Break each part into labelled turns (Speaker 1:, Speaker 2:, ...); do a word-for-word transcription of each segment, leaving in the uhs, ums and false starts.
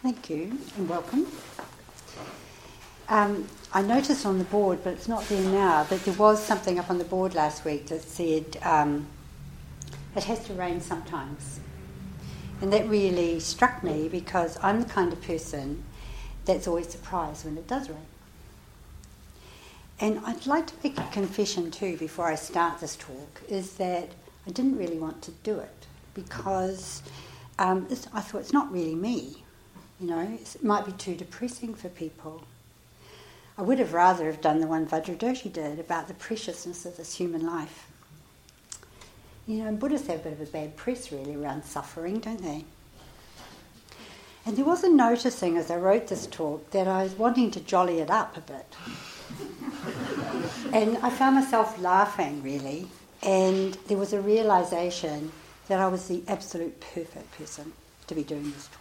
Speaker 1: Thank you and welcome. Um, I noticed on the board, but it's not there now, that there was something up on the board last week that said um, it has to rain sometimes. And that really struck me because I'm the kind of person that's always surprised when it does rain. And I'd like to make a confession too before I start this talk, is that I didn't really want to do it because um, it's, I thought it's not really me. You know, it might be too depressing for people. I would have rather have done the one Vajradosha did about the preciousness of this human life. You know, and Buddhists have a bit of a bad press really around suffering, don't they? And there was a noticing as I wrote this talk that I was wanting to jolly it up a bit. And I found myself laughing really, and there was a realisation that I was the absolute perfect person to be doing this talk.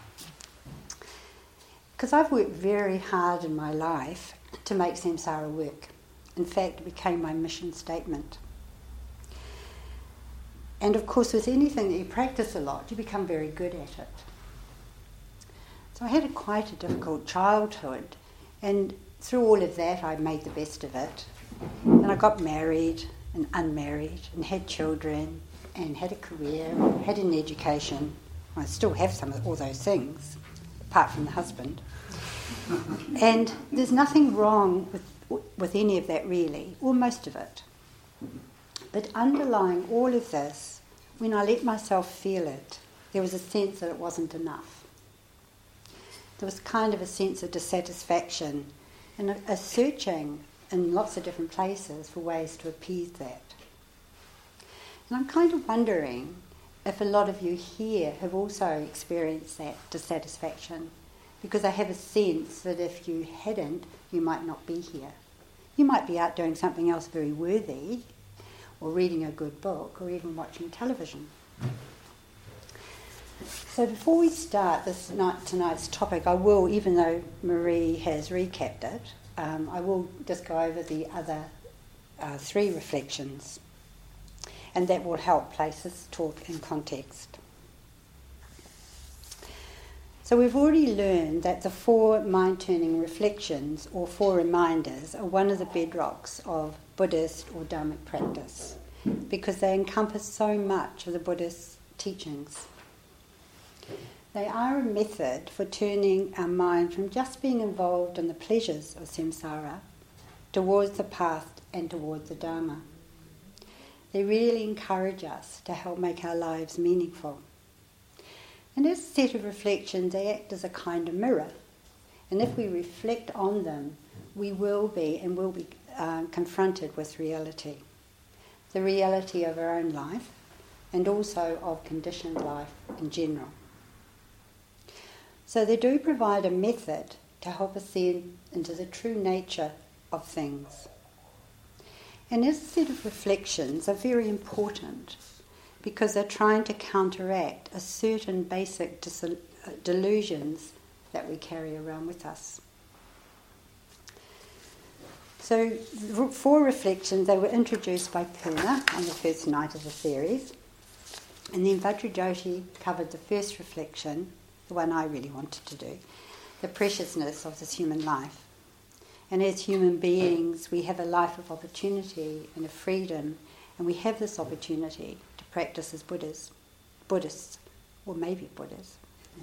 Speaker 1: Because I've worked very hard in my life to make samsara work. In fact, it became my mission statement. And of course, with anything that you practice a lot, you become very good at it. So I had a quite a difficult childhood, and through all of that, I made the best of it. And I got married and unmarried and had children and had a career, had an education. I still have some of all those things, apart from the husband. And there's nothing wrong with with any of that really, or most of it. But underlying all of this, when I let myself feel it, there was a sense that it wasn't enough. There was kind of a sense of dissatisfaction and a, a searching in lots of different places for ways to appease that. And I'm kind of wondering if a lot of you here have also experienced that dissatisfaction, because I have a sense that if you hadn't, you might not be here. You might be out doing something else very worthy, or reading a good book, or even watching television. So before we start this night, tonight's topic, I will, even though Marie has recapped it, um, I will just go over the other uh, three reflections, and that will help place this talk in context. So we've already learned that the four mind-turning reflections, or four reminders, are one of the bedrocks of Buddhist or Dharmic practice, because they encompass so much of the Buddhist teachings. They are a method for turning our mind from just being involved in the pleasures of samsara towards the path and towards the Dharma. They really encourage us to help make our lives meaningful. And as a set of reflections, they act as a kind of mirror. And if we reflect on them, we will be and will be uh, confronted with reality. The reality of our own life, and also of conditioned life in general. So they do provide a method to help us see into the true nature of things. And as a set of reflections are very important, because they're trying to counteract a certain basic dis- delusions that we carry around with us. So, four reflections, they were introduced by Purna on the first night of the series, and then Vajradosha covered the first reflection, the one I really wanted to do, the preciousness of this human life. And as human beings, we have a life of opportunity and of freedom, and we have this opportunity to practice as Buddhas, Buddhists, or maybe Buddhas.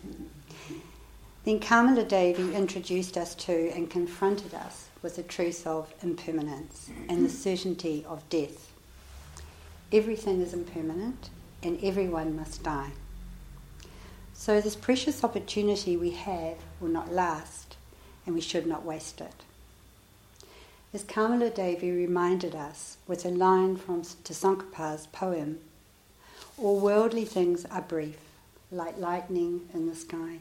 Speaker 1: Then Kamala Devi introduced us to and confronted us with the truth of impermanence and the certainty of death. Everything is impermanent and everyone must die. So this precious opportunity we have will not last, and we should not waste it. As Kamala Devi reminded us with a line from Tsongkhapa's poem, all worldly things are brief, like lightning in the sky.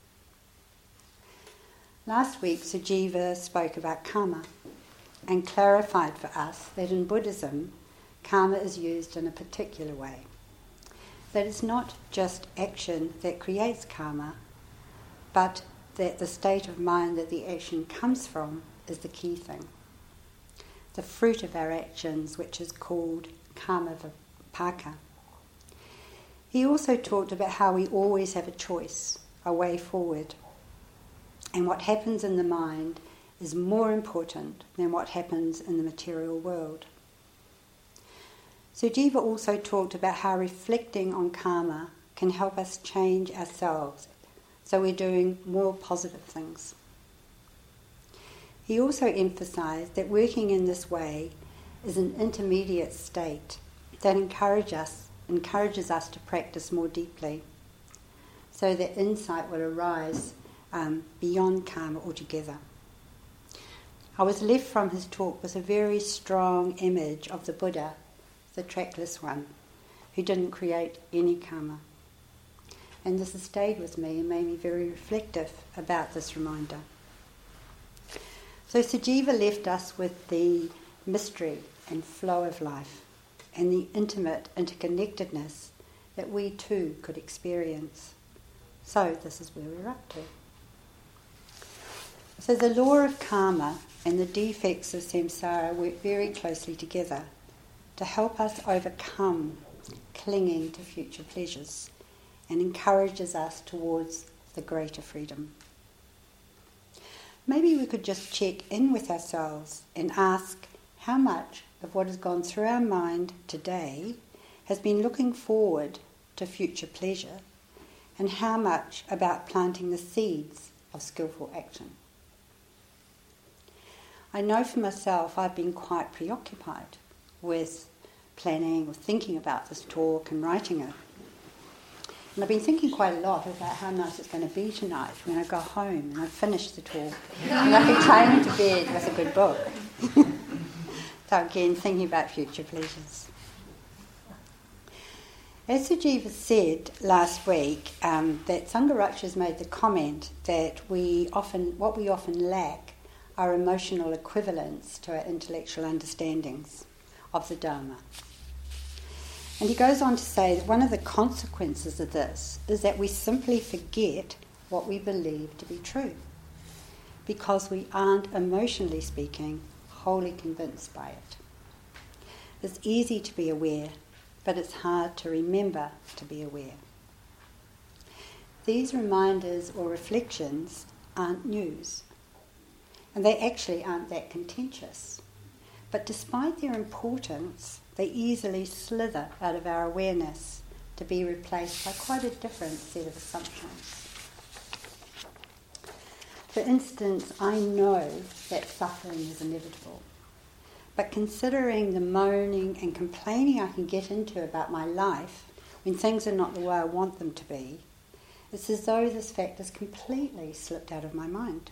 Speaker 1: Last week, Sujiva spoke about karma and clarified for us that in Buddhism, karma is used in a particular way. That it's not just action that creates karma, but that the state of mind that the action comes from is the key thing. The fruit of our actions, which is called karma vipaka. He also talked about how we always have a choice, a way forward, And what happens in the mind is more important than what happens in the material world. Sujiva also talked about how reflecting on karma can help us change ourselves, so we're doing more positive things. He also emphasised that working in this way is an intermediate state that encourage us, encourages us to practice more deeply, so that insight will arise um, beyond karma altogether. I was left from his talk with a very strong image of the Buddha, the trackless one, who didn't create any karma. And this has stayed with me and made me very reflective about this reminder. So Sujiva left us with the mystery and flow of life and the intimate interconnectedness that we too could experience. So this is where we're up to. So the law of karma and the defects of samsara work very closely together to help us overcome clinging to future pleasures and encourages us towards the greater freedom. Maybe we could just check in with ourselves and ask how much of what has gone through our mind today has been looking forward to future pleasure, and how much about planting the seeds of skillful action. I know for myself I've been quite preoccupied with planning or thinking about this talk and writing it. And I've been thinking quite a lot about how nice it's going to be tonight when I go home and I've finished the talk and I can climb into bed with a good book. So again, thinking about future pleasures. As Sujiva said last week, um, that Sangharakshas made the comment that we often, what we often lack are emotional equivalents to our intellectual understandings of the Dharma. And he goes on to say that one of the consequences of this is that we simply forget what we believe to be true, because we aren't, emotionally speaking, wholly convinced by it. It's easy to be aware, but it's hard to remember to be aware. These reminders or reflections aren't news, and they actually aren't that contentious. But despite their importance, they easily slither out of our awareness to be replaced by quite a different set of assumptions. For instance, I know that suffering is inevitable, but considering the moaning and complaining I can get into about my life when things are not the way I want them to be, it's as though this fact has completely slipped out of my mind.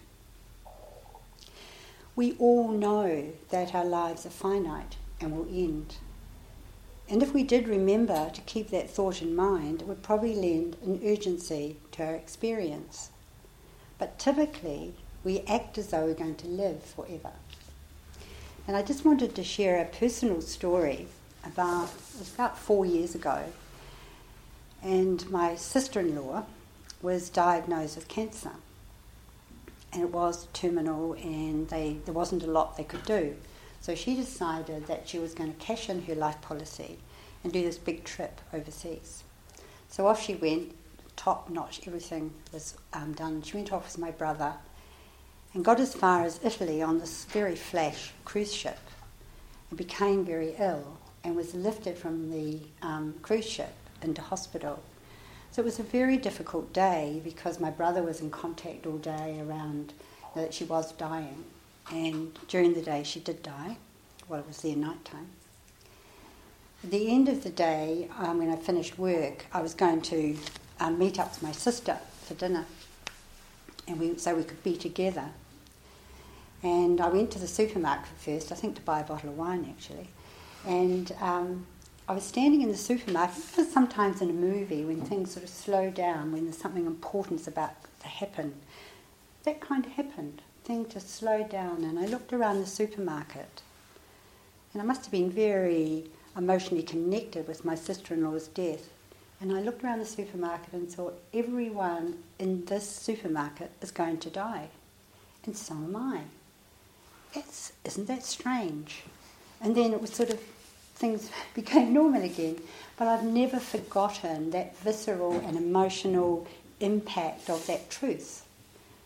Speaker 1: We all know that our lives are finite and will end. And if we did remember to keep that thought in mind, it would probably lend an urgency to our experience. But typically, we act as though we're going to live forever. And I just wanted to share a personal story about, it was about four years ago, and my sister-in-law was diagnosed with cancer. And it was terminal, and they, there wasn't a lot they could do. So she decided that she was going to cash in her life policy and do this big trip overseas. So off she went, top-notch, everything was um, done. She went off with my brother and got as far as Italy on this very flash cruise ship and became very ill and was lifted from the um, cruise ship into hospital. So it was a very difficult day because my brother was in contact all day around that she was dying. And during the day she did die. Well, it was their night time. At the end of the day, um, when I finished work, I was going to um, meet up with my sister for dinner, and we so we could be together. And I went to the supermarket first, I think to buy a bottle of wine actually. And um, I was standing in the supermarket, because sometimes in a movie when things sort of slow down, when there's something important about to happen, that kind of happened. Thing just slowed down, and I looked around the supermarket, and I must have been very emotionally connected with my sister-in-law's death. And I looked around the supermarket and thought, everyone in this supermarket is going to die, and so am I. It's, isn't that strange? And then it was sort of, things became normal again. But I've never forgotten that visceral and emotional impact of that truth.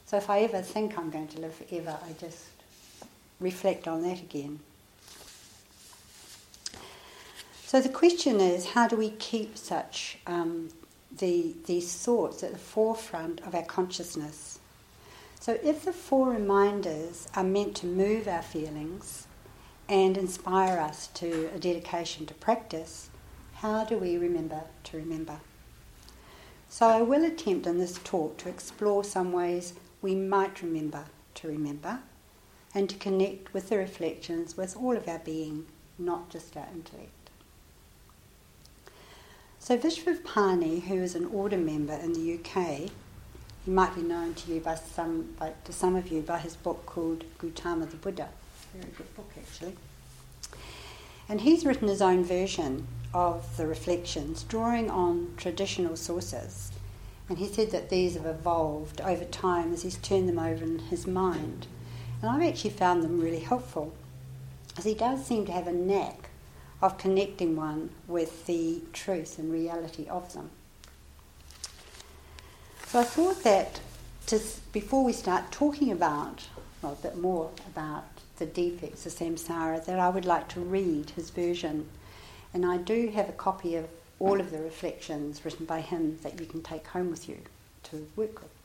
Speaker 1: So if I ever think I'm going to live forever, I just reflect on that again. So the question is, how do we keep such um, the these thoughts at the forefront of our consciousness? So if the four reminders are meant to move our feelings and inspire us to a dedication to practice, how do we remember to remember? So I will attempt in this talk to explore some ways we might remember to remember and to connect with the reflections with all of our being, not just our intellect. So Vishvapani, who is an order member in the U K, he might be known to you by some, by, to some of you by his book called Gautama the Buddha. Very good book, actually. And he's written his own version of the reflections, drawing on traditional sources. And he said that these have evolved over time as he's turned them over in his mind. And I've actually found them really helpful, as he does seem to have a knack of connecting one with the truth and reality of them. So I thought that just before we start talking about, well, a bit more about the defects of samsara, that I would like to read his version. And I do have a copy of all of the reflections written by him that you can take home with you to work with.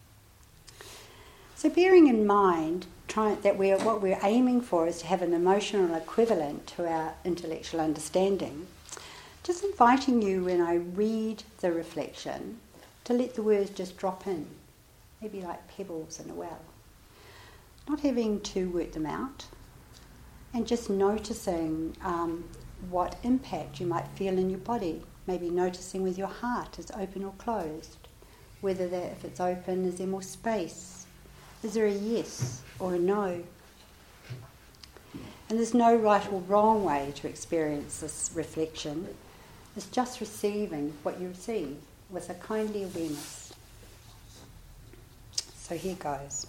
Speaker 1: So bearing in mind try, that we're, what we're aiming for is to have an emotional equivalent to our intellectual understanding, just inviting you when I read the reflection to let the words just drop in, maybe like pebbles in a well, not having to work them out, and just noticing um, what impact you might feel in your body, maybe noticing whether your heart is open or closed, whether that, if it's open, is there more space? Is there a yes or a no? And there's no right or wrong way to experience this reflection. It's just receiving what you receive with a kindly awareness. So here goes.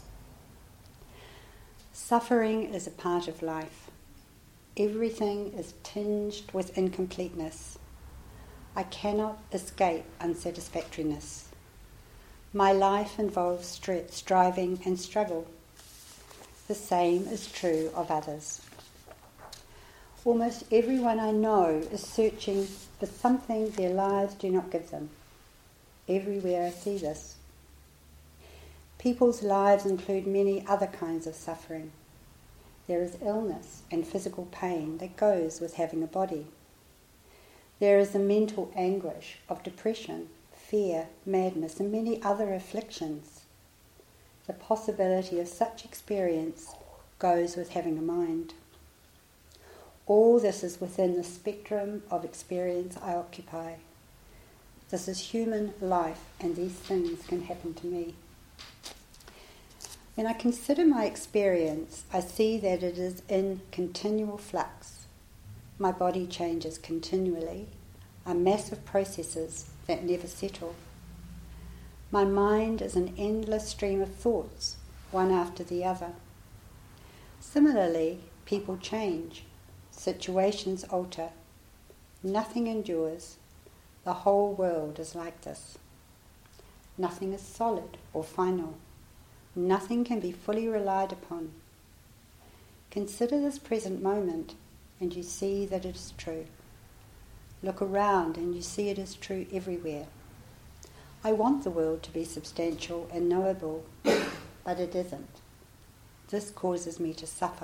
Speaker 1: Suffering is a part of life. Everything is tinged with incompleteness. I cannot escape unsatisfactoriness. My life involves stri- striving and struggle. The same is true of others. Almost everyone I know is searching for something their lives do not give them. Everywhere I see this. People's lives include many other kinds of suffering. There is illness and physical pain that goes with having a body. There is the mental anguish of depression, fear, madness, and many other afflictions. The possibility of such experience goes with having a mind. All this is within the spectrum of experience I occupy. This is human life, and these things can happen to me. When I consider my experience, I see that it is in continual flux. My body changes continually, are massive processes that never settle. My mind is an endless stream of thoughts, one after the other. Similarly, people change, situations alter, nothing endures. The whole world is like this. Nothing is solid or final. Nothing can be fully relied upon. Consider this present moment and you see that it is true. Look around and you see it is true everywhere. I want the world to be substantial and knowable, but it isn't. This causes me to suffer.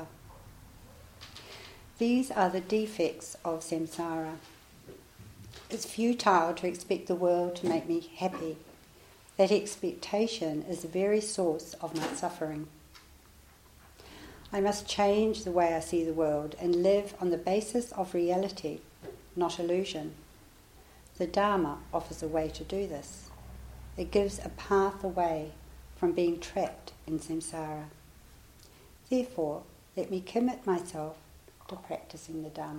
Speaker 1: These are the defects of samsara. It's futile to expect the world to make me happy. That expectation is the very source of my suffering. I must change the way I see the world and live on the basis of reality, not illusion. The Dharma offers a way to do this. It gives a path away from being trapped in samsara. Therefore, let me commit myself to practicing the Dharma.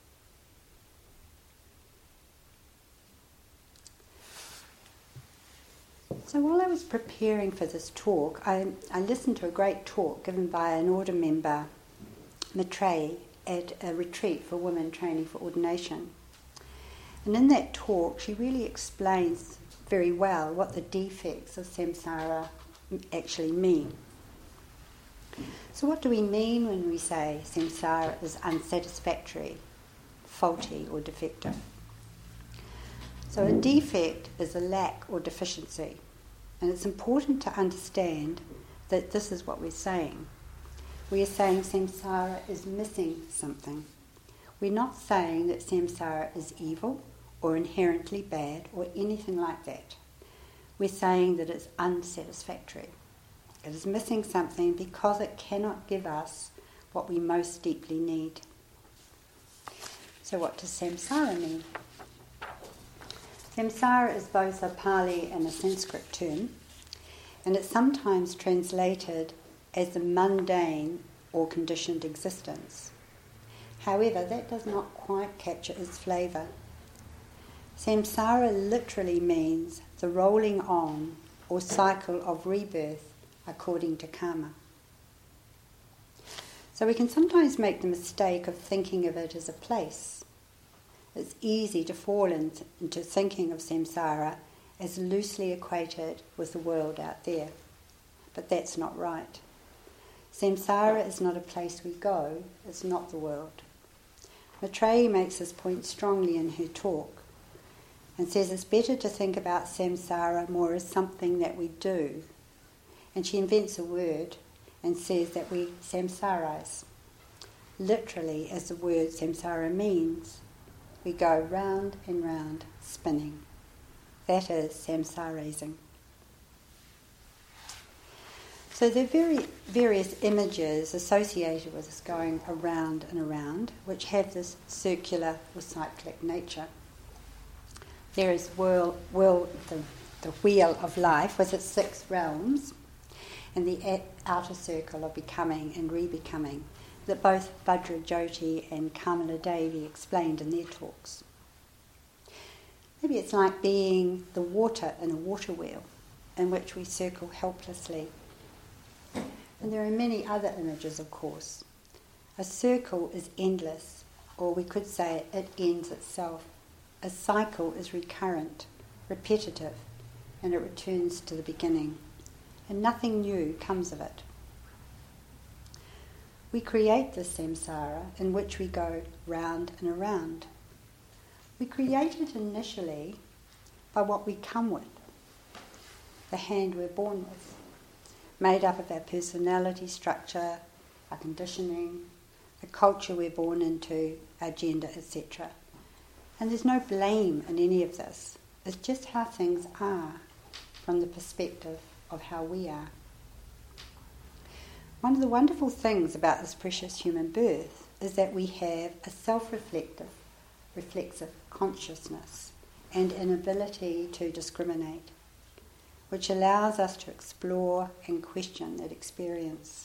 Speaker 1: So while I was preparing for this talk, I, I listened to a great talk given by an order member, Maitreyi, at a retreat for women training for ordination. And in that talk, she really explains very well what the defects of samsara actually mean. So what do we mean when we say samsara is unsatisfactory, faulty or defective? So a defect is a lack or deficiency, and it's important to understand that this is what we're saying. We are saying samsara is missing something. We're not saying that samsara is evil or inherently bad or anything like that. We're saying that it's unsatisfactory. It is missing something because it cannot give us what we most deeply need. So what does samsara mean? Samsara is both a Pali and a Sanskrit term, and it's sometimes translated as the mundane or conditioned existence. However, that does not quite capture its flavour. Samsara literally means the rolling on or cycle of rebirth according to karma. So we can sometimes make the mistake of thinking of it as a place. It's easy to fall in, into thinking of samsara as loosely equated with the world out there. But that's not right. Samsara is not a place we go, it's not the world. Maitreyi makes this point strongly in her talk and says it's better to think about samsara more as something that we do. And she invents a word and says that we samsarize. Literally, as the word samsara means, we go round and round spinning. That is samsarizing. So there are very various images associated with this going around and around, which have this circular or cyclic nature. There is whirl, whirl, the, the wheel of life with its six realms, and the outer circle of becoming and re-becoming that both Vajrajyoti and Kamala Devi explained in their talks. Maybe it's like being the water in a water wheel in which we circle helplessly. And there are many other images, of course. A circle is endless, or we could say it ends itself. A cycle is recurrent, repetitive, and it returns to the beginning. And nothing new comes of it. We create this samsara in which we go round and around. We create it initially by what we come with, the hand we're born with, made up of our personality structure, our conditioning, the culture we're born into, our gender, et cetera. And there's no blame in any of this. It's just how things are from the perspective of how we are. One of the wonderful things about this precious human birth is that we have a self-reflective, reflexive consciousness and an ability to discriminate, which allows us to explore and question that experience.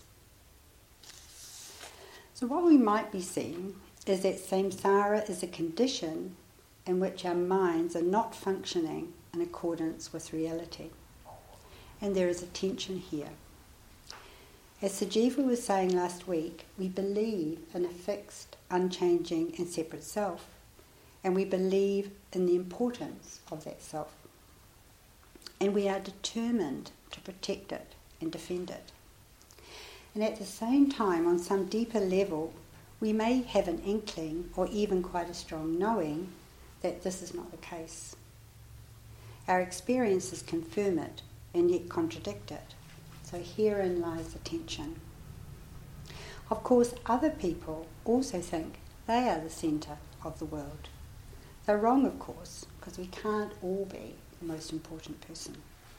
Speaker 1: So what we might be seeing is that samsara is a condition in which our minds are not functioning in accordance with reality. And there is a tension here. As Sajiva was saying last week, we believe in a fixed, unchanging and separate self, and we believe in the importance of that self. And we are determined to protect it and defend it. And at the same time, on some deeper level, we may have an inkling or even quite a strong knowing that this is not the case. Our experiences confirm it and yet contradict it. So herein lies the tension. Of course, other people also think they are the centre of the world. They're wrong, of course, because we can't all be the most important person.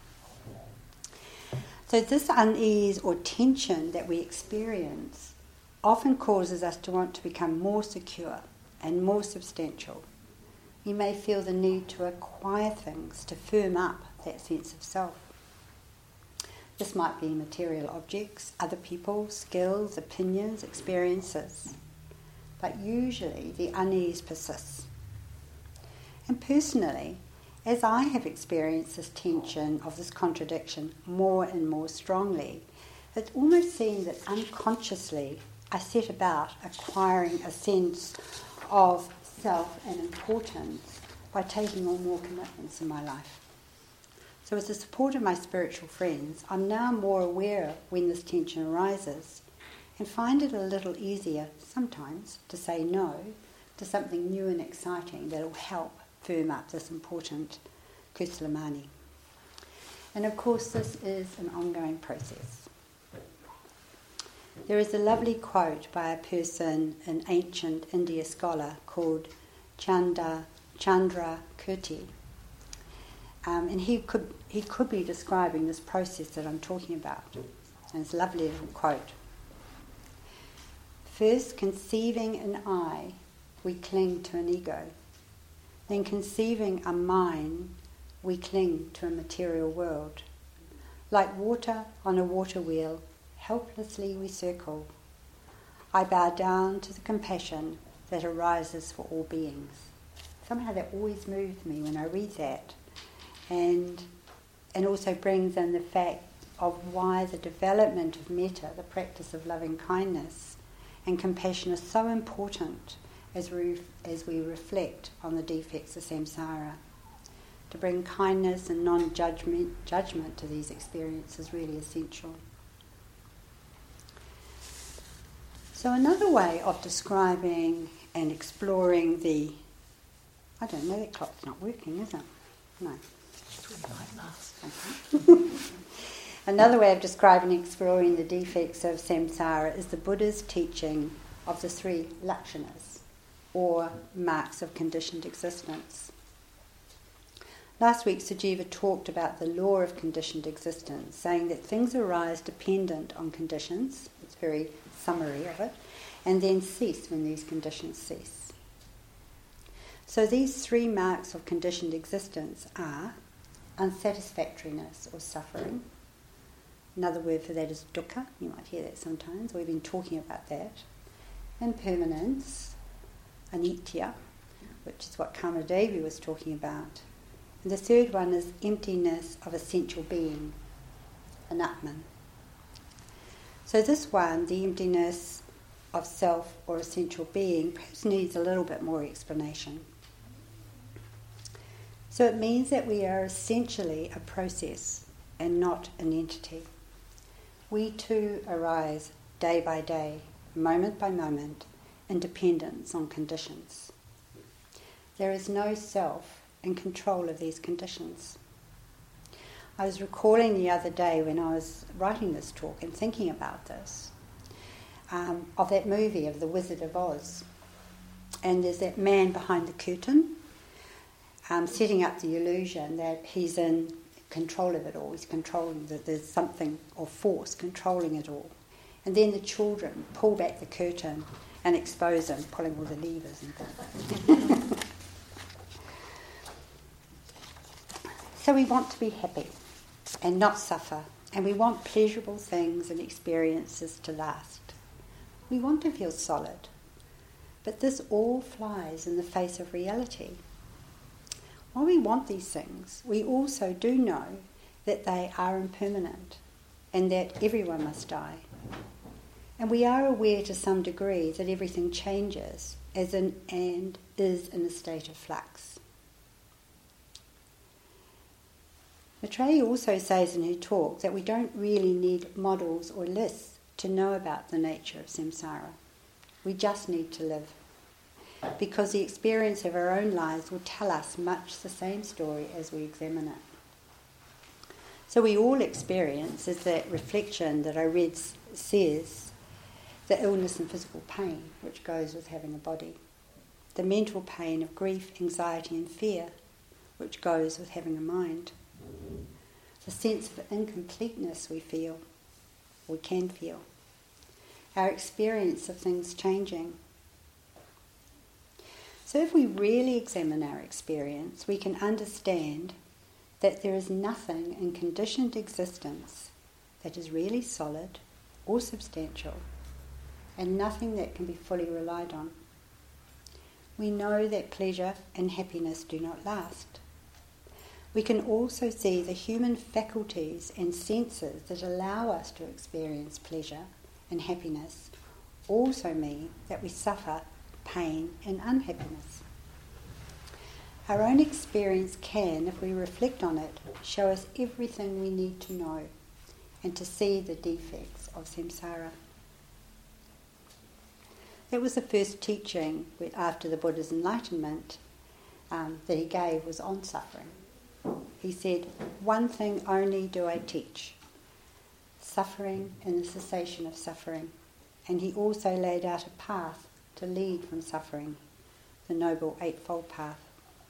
Speaker 1: So this unease or tension that we experience often causes us to want to become more secure and more substantial. We may feel the need to acquire things to firm up that sense of self. This might be material objects, other people, skills, opinions, experiences. But usually the unease persists. And personally, as I have experienced this tension of this contradiction more and more strongly, it almost seemed that unconsciously I set about acquiring a sense of self and importance by taking on more commitments in my life. So with the support of my spiritual friends, I'm now more aware when this tension arises and find it a little easier sometimes to say no to something new and exciting that will help firm up this important Kusalamani. And of course this is an ongoing process. There is a lovely quote by a person, an ancient India scholar called Chanda, Chandra Kirti. Um, and he could he could be describing this process that I'm talking about. And it's a lovely little quote. First, conceiving an I, we cling to an ego. Then conceiving a mind, we cling to a material world. Like water on a water wheel, helplessly we circle. I bow down to the compassion that arises for all beings. Somehow that always moves me when I read that. And and also brings in the fact of why the development of metta, the practice of loving kindness and compassion, is so important as we as we reflect on the defects of samsara. To bring kindness and non-judgment judgment to these experiences is really essential. So another way of describing and exploring the, I don't know, that clock's not working, is it? No. Okay. Another way of describing and exploring the defects of samsara is the Buddha's teaching of the three lakshanas, or marks of conditioned existence. Last week Sujiva talked about the law of conditioned existence, saying that things arise dependent on conditions, it's a very summary of it, and then cease when these conditions cease. So these three marks of conditioned existence are unsatisfactoriness or suffering. Another word for that is dukkha, you might hear that sometimes, we've been talking about that. Impermanence, anicca, which is what Kamadevi was talking about. And the third one is emptiness of essential being, anatman. So this one, the emptiness of self or essential being, perhaps needs a little bit more explanation. So it means that we are essentially a process and not an entity. We too arise day by day, moment by moment, in dependence on conditions. There is no self in control of these conditions. I was recalling the other day when I was writing this talk and thinking about this, um, of that movie of The Wizard of Oz. And there's that man behind the curtain, um, setting up the illusion that he's in control of it all. He's controlling, that there's something or force controlling it all. And then the children pull back the curtain and expose him, pulling all the levers and things. So we want to be happy and not suffer, and we want pleasurable things and experiences to last. We want to feel solid, but this all flies in the face of reality. While we want these things, we also do know that they are impermanent and that everyone must die. And we are aware to some degree that everything changes as in, and is in a state of flux. Maitreyi also says in her talk that we don't really need models or lists to know about the nature of samsara. We just need to live, because the experience of our own lives will tell us much the same story as we examine it. So we all experience, as that reflection that I read says, the illness and physical pain which goes with having a body, the mental pain of grief, anxiety and fear which goes with having a mind, the sense of incompleteness we feel, we can feel, our experience of things changing. So if we really examine our experience, we can understand that there is nothing in conditioned existence that is really solid or substantial, and nothing that can be fully relied on. We know that pleasure and happiness do not last. We can also see the human faculties and senses that allow us to experience pleasure and happiness also mean that we suffer pain and unhappiness. Our own experience can, if we reflect on it, show us everything we need to know and to see the defects of samsara. That was the first teaching after the Buddha's enlightenment um, that he gave was on suffering. He said, "One thing only do I teach, suffering and the cessation of suffering." And he also laid out a path to lead from suffering, the Noble Eightfold Path.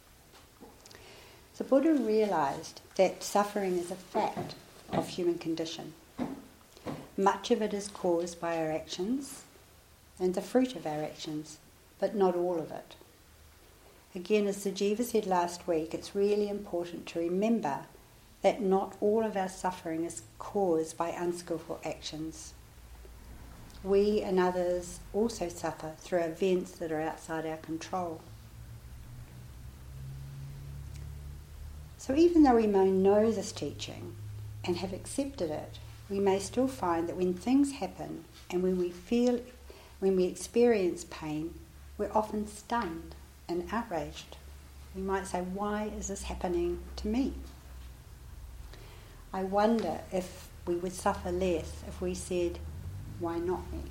Speaker 1: The Buddha realised that suffering is a fact of human condition. Much of it is caused by our actions and the fruit of our actions, but not all of it. Again, as the Jiva said last week, it's really important to remember that not all of our suffering is caused by unskillful actions. We and others also suffer through events that are outside our control. So even though we may know this teaching and have accepted it, we may still find that when things happen and when we feel, when we experience pain, we're often stunned and outraged. We might say, "Why is this happening to me?" I wonder if we would suffer less if we said, "Why not me?"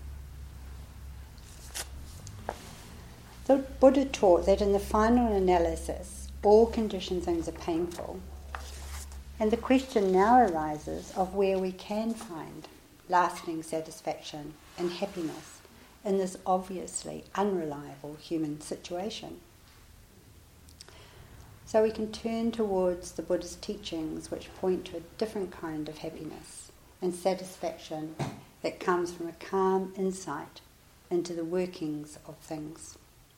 Speaker 1: The Buddha taught that in the final analysis, all conditioned things are painful, and the question now arises of where we can find lasting satisfaction and happiness in this obviously unreliable human situation. So we can turn towards the Buddha's teachings, which point to a different kind of happiness and satisfaction that comes from a calm insight into the workings of things.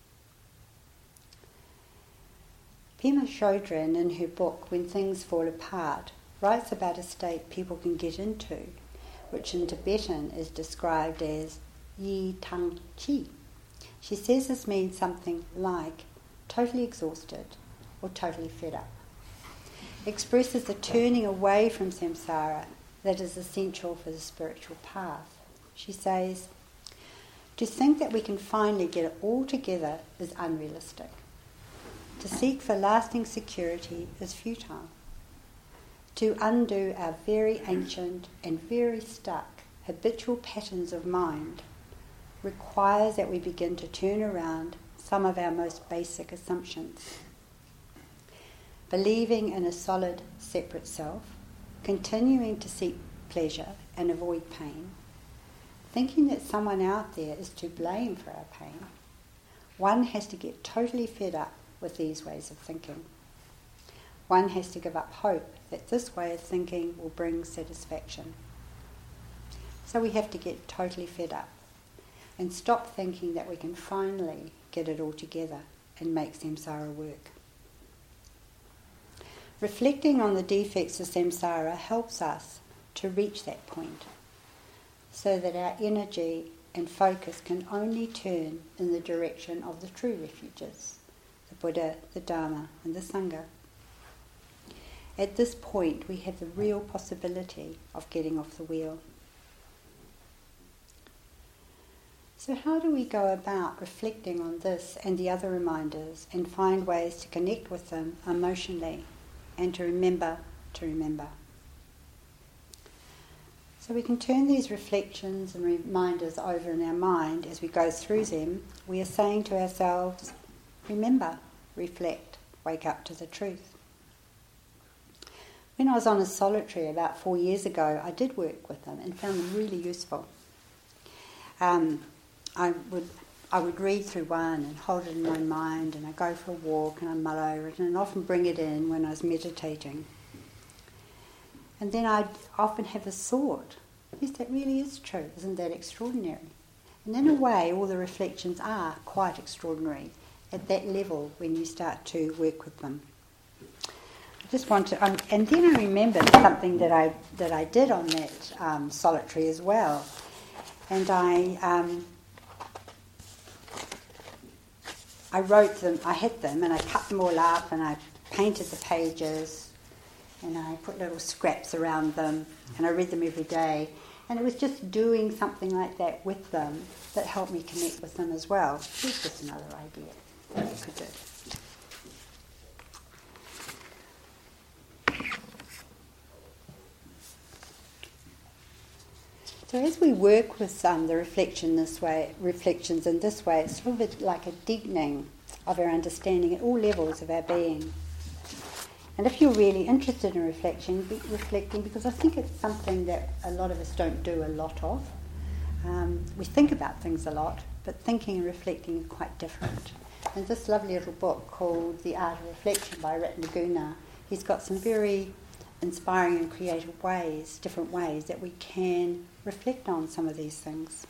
Speaker 1: Pema Chodron, in her book When Things Fall Apart, writes about a state people can get into, which in Tibetan is described as yi tang chi. She says this means something like totally exhausted or totally fed up. It expresses the turning away from samsara that is essential for the spiritual path. She says, "To think that we can finally get it all together is unrealistic. To seek for lasting security is futile. To undo our very ancient and very stuck habitual patterns of mind requires that we begin to turn around some of our most basic assumptions. Believing in a solid, separate self, continuing to seek pleasure and avoid pain, thinking that someone out there is to blame for our pain, one has to get totally fed up with these ways of thinking. One has to give up hope that this way of thinking will bring satisfaction. So we have to get totally fed up and stop thinking that we can finally get it all together and make samsara work." Reflecting on the defects of samsara helps us to reach that point so that our energy and focus can only turn in the direction of the true refuges, the Buddha, the Dharma and the Sangha. At this point we have the real possibility of getting off the wheel. So how do we go about reflecting on this and the other reminders and find ways to connect with them emotionally and to remember to remember? So we can turn these reflections and reminders over in our mind as we go through them. We are saying to ourselves, remember, reflect, wake up to the truth. When I was on a solitary about four years ago, I did work with them and found them really useful. Um, I would I would read through one and hold it in my mind, and I go for a walk and I mull over it and often bring it in when I was meditating. And then I'd often have a thought, yes, that really is true, isn't that extraordinary? And in a way, all the reflections are quite extraordinary at that level when you start to work with them. I just want to, um, and then I remembered something that I that I did on that um, solitary as well, and I um, I wrote them, I had them, and I cut them all up, and I painted the pages, and I put little scraps around them, and I read them every day. And it was just doing something like that with them that helped me connect with them as well. Here's just another idea that you could do. So as we work with um, the reflection this way, reflections in this way, it's sort of like a deepening of our understanding at all levels of our being. And if you're really interested in reflection, be reflecting, because I think it's something that a lot of us don't do a lot of. Um, we think about things a lot, but thinking and reflecting are quite different. And this lovely little book called The Art of Reflection by Ratnaguna, he's got some very inspiring and creative ways, different ways that we can reflect on some of these things.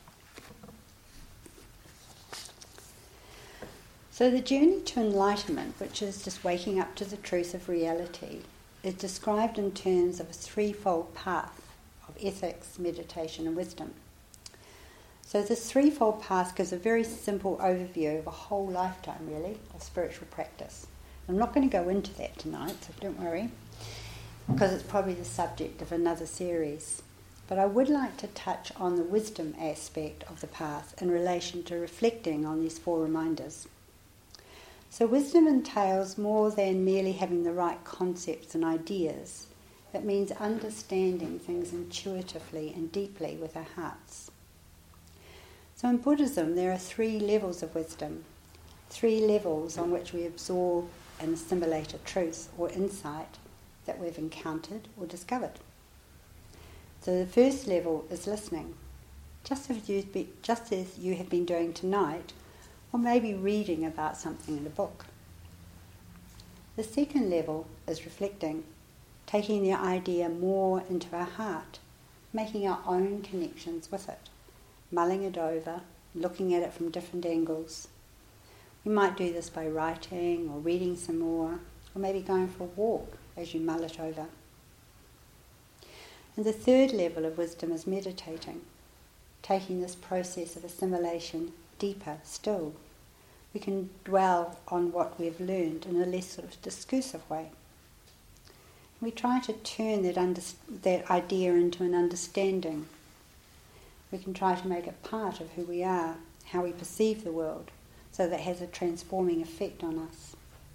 Speaker 1: So the journey to enlightenment, which is just waking up to the truth of reality, is described in terms of a threefold path of ethics, meditation and wisdom. So this threefold path gives a very simple overview of a whole lifetime, really, of spiritual practice. I'm not going to go into that tonight, so don't worry, because it's probably the subject of another series. But I would like to touch on the wisdom aspect of the path in relation to reflecting on these four reminders. So wisdom entails more than merely having the right concepts and ideas. It means understanding things intuitively and deeply with our hearts. So in Buddhism there are three levels of wisdom, three levels on which we absorb and assimilate a truth or insight that we've encountered or discovered. So the first level is listening, just as you be, just as you have been doing tonight, or maybe reading about something in a book. The second level is reflecting, taking the idea more into our heart, making our own connections with it, mulling it over, looking at it from different angles. You might do this by writing or reading some more, or maybe going for a walk as you mull it over. And the third level of wisdom is meditating, taking this process of assimilation deeper still. We can dwell on what we've learned in a less sort of discursive way. We try to turn that, under, that idea into an understanding. We can try to make it part of who we are, how we perceive the world, so that it has a transforming effect on us.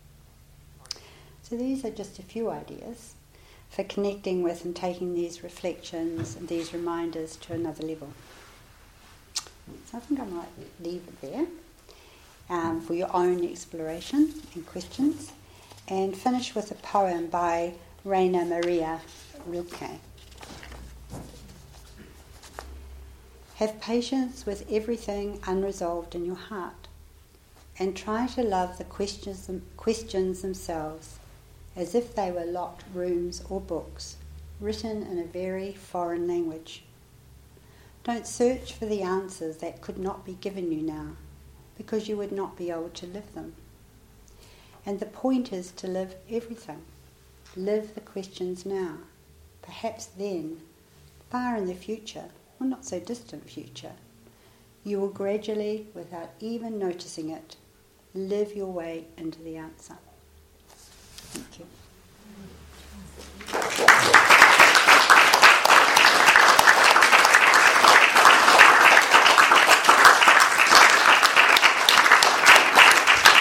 Speaker 1: So these are just a few ideas for connecting with and taking these reflections and these reminders to another level. So I think I might leave it there um, for your own exploration and questions, and finish with a poem by Rainer Maria Rilke. Have patience with everything unresolved in your heart, and try to love the questions, questions themselves as if they were locked rooms or books written in a very foreign language. Don't search for the answers that could not be given you now, because you would not be able to live them. And the point is to live everything. Live the questions now. Perhaps then, far in the future, or not so distant future, you will gradually, without even noticing it, live your way into the answer. Thank you.